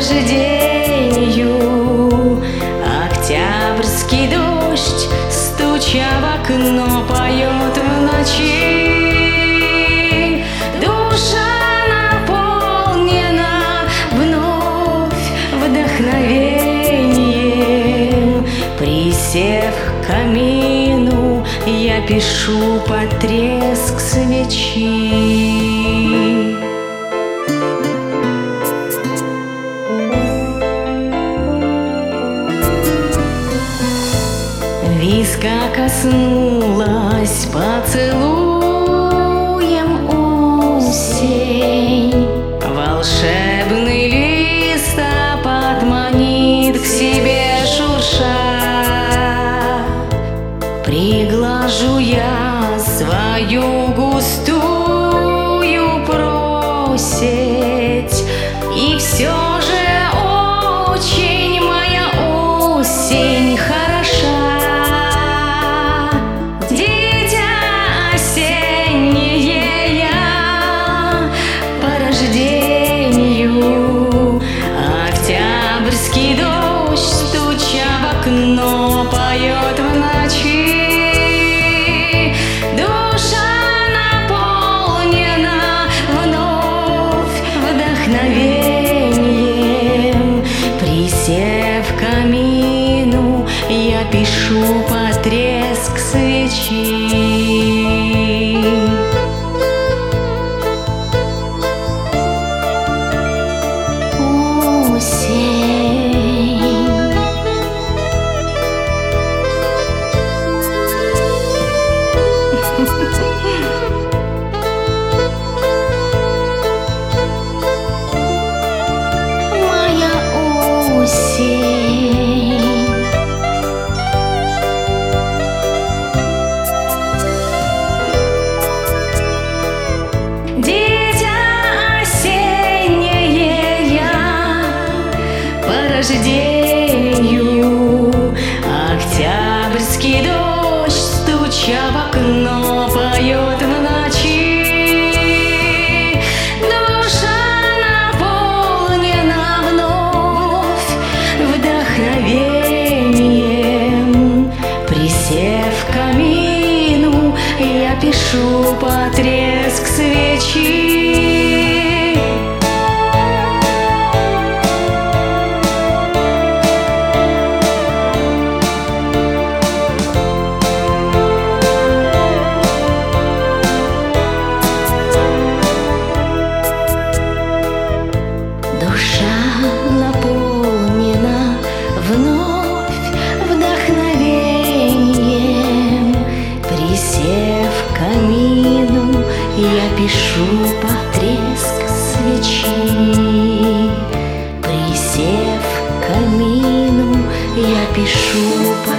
рождению. Октябрьский дождь, стуча в окно, поет в ночи. Душа наполнена вновь вдохновением. Присев к камину, я пишу под треск свечи. Виска коснулась поцелуем осень. Волшебный листопад манит к себе шурша. Приглажу я свою густую просить, и все же очень моя осень хороша. Дитя осеннее я по рождению. Октябрьский дождь, стуча в окно, поет в ночи. Душа наполнена вновь вдохновением. Присев к камину, я пишу под треск свечи. Моя осень. Дитя осеннее я по рождению. Октябрьский дождь, стуча в окно, поет в ночи. Душа наполнена вновь вдохновением. Присев к камину, я пишу под треск свечи. Душа наполнена вновь вдохновением. Присев к камину, я пишу под треск свечи. Присев к камину, я пишу под